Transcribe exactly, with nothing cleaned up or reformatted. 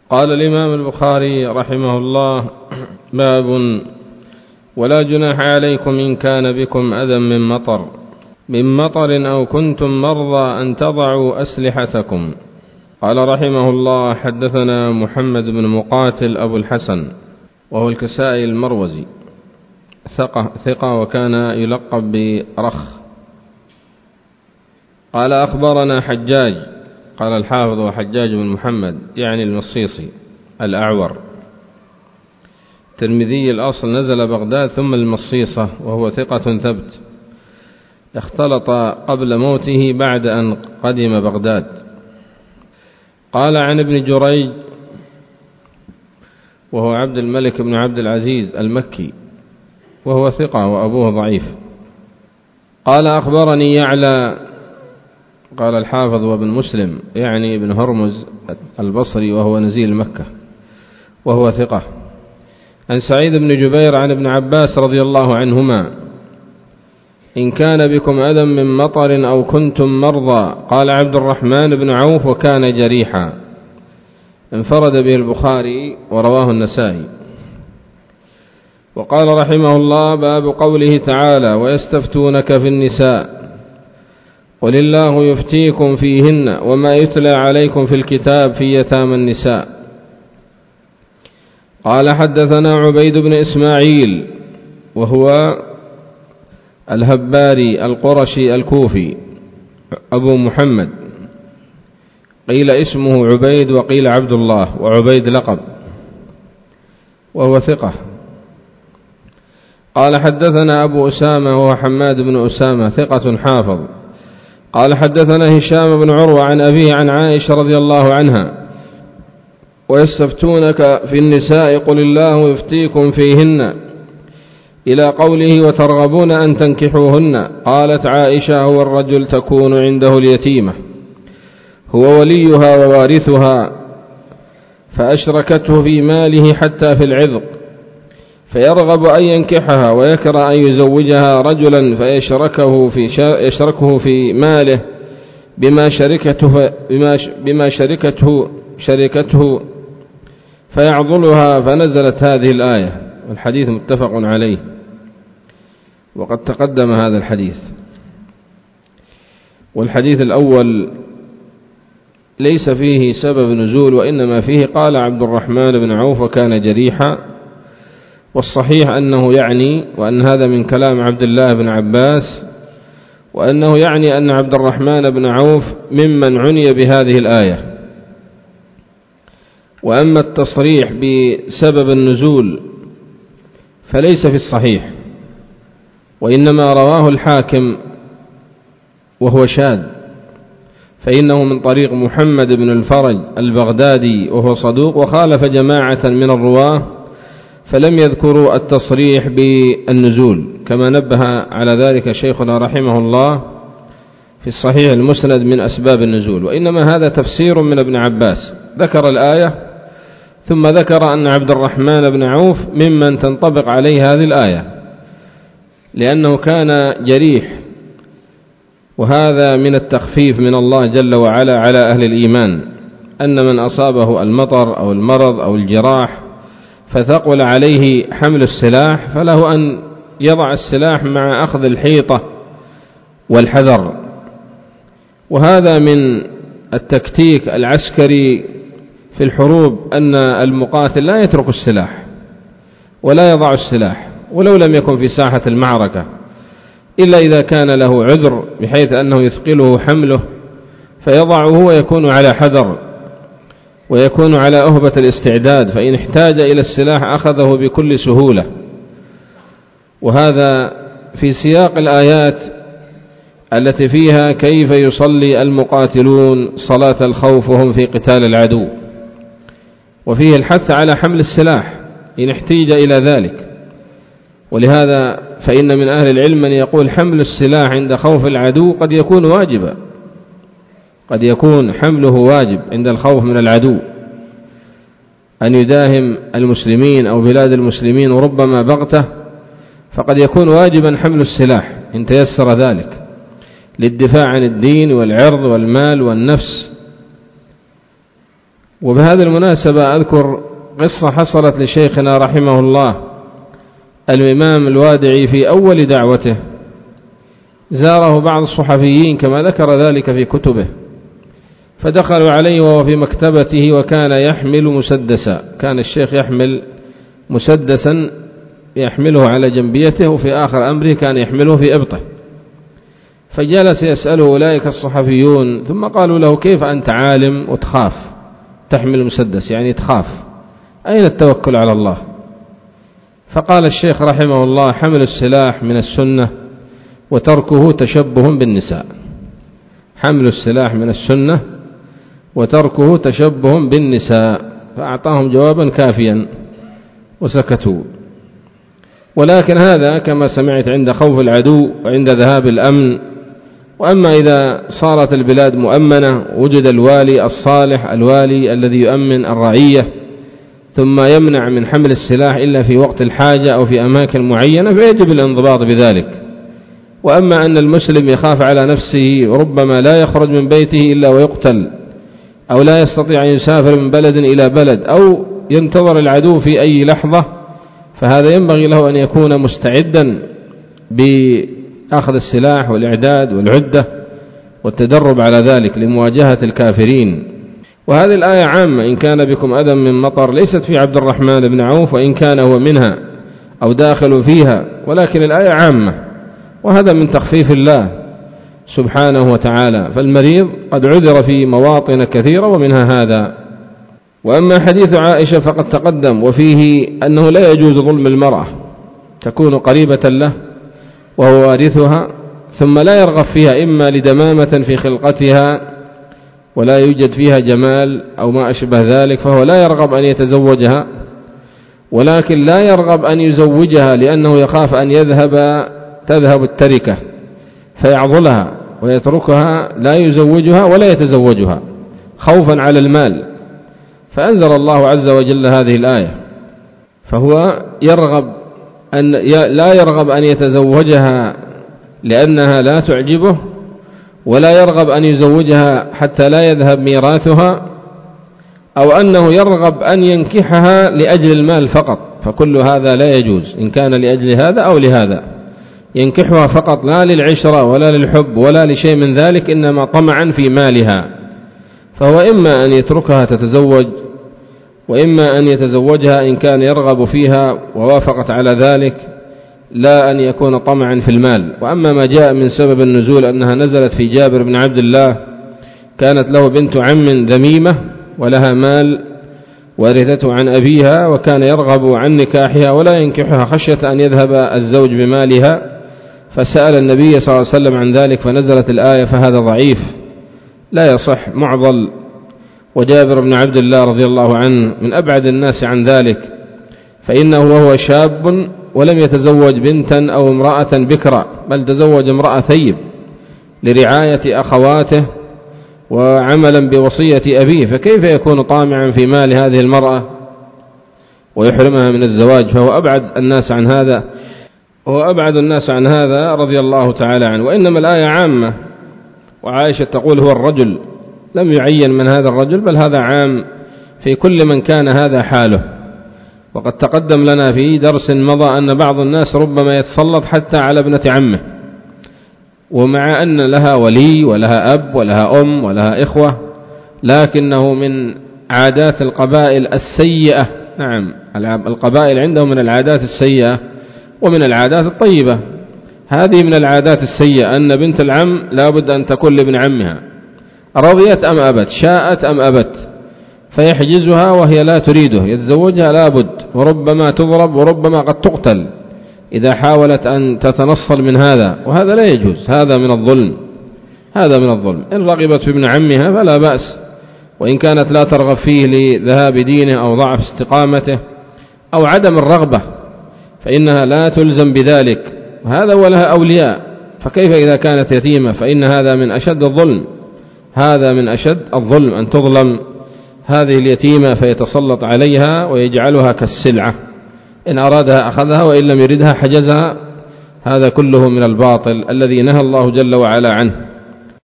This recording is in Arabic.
قال الإمام البخاري رحمه الله: باب ولا جناح عليكم إن كان بكم أذى من مطر من مطر أو كنتم مرضى أن تضعوا أسلحتكم. قال رحمه الله: حدثنا محمد بن مقاتل أبو الحسن وهو الكسائي المروزي ثقة, ثقة وكان يلقب برخ. قال أخبرنا حجاج، قال الحافظ وحجاج بن محمد يعني المصيصي الأعور ترمذي الأصل، نزل بغداد ثم المصيصة، وهو ثقة ثبت، اختلط قبل موته بعد أن قدم بغداد. قال عن ابن جريج وهو عبد الملك بن عبد العزيز المكي وهو ثقة وأبوه ضعيف. قال أخبرني يعلى، قال الحافظ وابن مسلم يعني ابن هرمز البصري وهو نزيل مكة وهو ثقة، عن سعيد بن جبير عن ابن عباس رضي الله عنهما: إن كان بكم أذى من مطر أو كنتم مرضى. قال عبد الرحمن بن عوف: وكان جريحا. انفرد به البخاري ورواه النسائي. وقال رحمه الله: باب قوله تعالى: ويستفتونك في النساء قل الله يفتيكم فيهن وما يتلى عليكم في الكتاب في يتامى النساء. قال حدثنا عبيد بن إسماعيل وهو الهباري القرشي الكوفي أبو محمد، قيل اسمه عبيد وقيل عبد الله، وعبيد لقب، وهو ثقة. قال حدثنا أبو أسامة وهو حماد بن أسامة ثقة حافظ. قال حدثنا هشام بن عروة عن أبيه عن عائشة رضي الله عنها: ويستفتونك في النساء قل الله يفتيكم فيهن إلى قوله وترغبون أن تنكحوهن. قالت عائشة: هو الرجل تكون عنده اليتيمة هو وليها ووارثها فأشركته في ماله حتى في العذق، فيرغب أن ينكحها ويكره أن يزوجها رجلا فيشركه في يشركه في ماله بما شركته بما بما شركته شركته فيعضلها. فنزلت هذه الآية، والحديث متفق عليه، وقد تقدم هذا الحديث. والحديث الأول ليس فيه سبب نزول، وإنما فيه قال عبد الرحمن بن عوف وكان جريحا، والصحيح أنه يعني وأن هذا من كلام عبد الله بن عباس، وأنه يعني أن عبد الرحمن بن عوف ممن عني بهذه الآية. وأما التصريح بسبب النزول فليس في الصحيح، وإنما رواه الحاكم وهو شاذ، فإنه من طريق محمد بن الفرج البغدادي وهو صدوق، وخالف جماعة من الرواه فلم يذكروا التصريح بالنزول، كما نبه على ذلك شيخنا رحمه الله في الصحيح المسند من أسباب النزول. وإنما هذا تفسير من ابن عباس، ذكر الآية ثم ذكر أن عبد الرحمن بن عوف ممن تنطبق عليه هذه الآية لأنه كان جريح، وهذا من التخفيف من الله جل وعلا على أهل الإيمان، أن من أصابه المطر أو المرض أو الجراح فثقل عليه حمل السلاح فله أن يضع السلاح مع أخذ الحيطة والحذر. وهذا من التكتيك العسكري في الحروب، أن المقاتل لا يترك السلاح ولا يضع السلاح ولو لم يكن في ساحة المعركة، إلا إذا كان له عذر بحيث أنه يثقله حمله فيضعه ويكون على حذر ويكون على أهبة الاستعداد، فإن احتاج إلى السلاح أخذه بكل سهولة. وهذا في سياق الآيات التي فيها كيف يصلي المقاتلون صلاة الخوف وهم في قتال العدو، وفيه الحث على حمل السلاح إن احتيج إلى ذلك. ولهذا فإن من أهل العلم من يقول حمل السلاح عند خوف العدو قد يكون واجبا، قد يكون حمله واجب عند الخوف من العدو، أن يداهم المسلمين أو بلاد المسلمين وربما بغته، فقد يكون واجبا حمل السلاح إن تيسر ذلك للدفاع عن الدين والعرض والمال والنفس. وبهذه المناسبة أذكر قصة حصلت لشيخنا رحمه الله الإمام الوادعي في أول دعوته. زاره بعض الصحفيين كما ذكر ذلك في كتبه، فدخلوا عليه وهو في مكتبته وكان يحمل مسدسا. كان الشيخ يحمل مسدسا يحمله على جنبيته، وفي آخر أمره كان يحمله في إبطه. فجلس يسأله أولئك الصحفيون، ثم قالوا له: كيف أنت عالم وتخاف تحمل مسدس؟ يعني تخاف، أين التوكل على الله؟ فقال الشيخ رحمه الله: حمل السلاح من السنة وتركه تشبه بالنساء. حمل السلاح من السنة وتركه تشبه بالنساء. فأعطاهم جوابا كافيا وسكتوا. ولكن هذا كما سمعت عند خوف العدو وعند ذهاب الأمن. وأما إذا صارت البلاد مؤمنة وجد الوالي الصالح، الوالي الذي يؤمن الرعية، ثم يمنع من حمل السلاح إلا في وقت الحاجة أو في أماكن معينة، فيجب الانضباط بذلك. وأما أن المسلم يخاف على نفسه وربما لا يخرج من بيته إلا ويقتل، أو لا يستطيع أن يسافر من بلد إلى بلد، أو ينتظر العدو في أي لحظة، فهذا ينبغي له أن يكون مستعدا بأخذ السلاح والإعداد والعدة والتدرب على ذلك لمواجهة الكافرين. وهذه الآية عامة: إن كان بكم أذى من مطر، ليست في عبد الرحمن بن عوف وإن كان هو منها أو داخل فيها، ولكن الآية عامة، وهذا من تخفيف الله سبحانه وتعالى. فالمريض قد عذر في مواطن كثيرة ومنها هذا. وأما حديث عائشة فقد تقدم، وفيه أنه لا يجوز ظلم المرأة، تكون قريبة له وهو وارثها، ثم لا يرغب فيها إما لدمامة في خلقتها ولا يوجد فيها جمال أو ما أشبه ذلك، فهو لا يرغب أن يتزوجها، ولكن لا يرغب أن يزوجها لأنه يخاف أن يذهب تذهب التركة فيعضلها ويتركها، لا يزوجها ولا يتزوجها خوفا على المال. فأنزل الله عز وجل هذه الآية. فهو يرغب أن لا يرغب أن يتزوجها لأنها لا تعجبه، ولا يرغب أن يزوجها حتى لا يذهب ميراثها، أو أنه يرغب أن ينكحها لأجل المال فقط، فكل هذا لا يجوز إن كان لأجل هذا أو لهذا. ينكحها فقط لا للعشرة ولا للحب ولا لشيء من ذلك، إنما طمعا في مالها. فهو إما أن يتركها تتزوج، وإما أن يتزوجها إن كان يرغب فيها ووافقت على ذلك، لا أن يكون طمعا في المال. وأما ما جاء من سبب النزول أنها نزلت في جابر بن عبد الله، كانت له بنت عم ذميمة ولها مال ورثته عن أبيها، وكان يرغب عن نكاحها ولا ينكحها خشية أن يذهب الزوج بمالها، فسأل النبي صلى الله عليه وسلم عن ذلك فنزلت الآية، فهذا ضعيف لا يصح، معضل. وجابر بن عبد الله رضي الله عنه من أبعد الناس عن ذلك، فإنه وهو شاب ولم يتزوج بنتا أو امرأة بكرا، بل تزوج امرأة ثيب لرعاية أخواته وعملا بوصية أبيه، فكيف يكون طامعا في مال هذه المرأة ويحرمها من الزواج؟ فهو أبعد الناس عن هذا، هو أبعد الناس عن هذا رضي الله تعالى عنه. وإنما الآية عامة، وعائشة تقول هو الرجل، لم يعين من هذا الرجل، بل هذا عام في كل من كان هذا حاله. وقد تقدم لنا في درس مضى أن بعض الناس ربما يتسلط حتى على ابنة عمه، ومع أن لها ولي ولها أب ولها أم ولها إخوة، لكنه من عادات القبائل السيئة. نعم، القبائل عندهم من العادات السيئة ومن العادات الطيبة. هذه من العادات السيئة أن بنت العم لا بد أن تكون لابن عمها، رضيت أم أبت، شاءت أم أبت، فيحجزها وهي لا تريده، يتزوجها لا بد، وربما تضرب وربما قد تقتل إذا حاولت أن تتنصل من هذا، وهذا لا يجوز، هذا من الظلم، هذا من الظلم. إن رغبت في ابن عمها فلا بأس، وإن كانت لا ترغب فيه لذهاب دينه أو ضعف استقامته أو عدم الرغبة فإنها لا تلزم بذلك، وهذا ولها أولياء، فكيف إذا كانت يتيمة؟ فإن هذا من أشد الظلم، هذا من أشد الظلم أن تظلم هذه اليتيمة فيتسلط عليها ويجعلها كالسلعة، إن أرادها أخذها وإن لم يردها حجزها. هذا كله من الباطل الذي نهى الله جل وعلا عنه.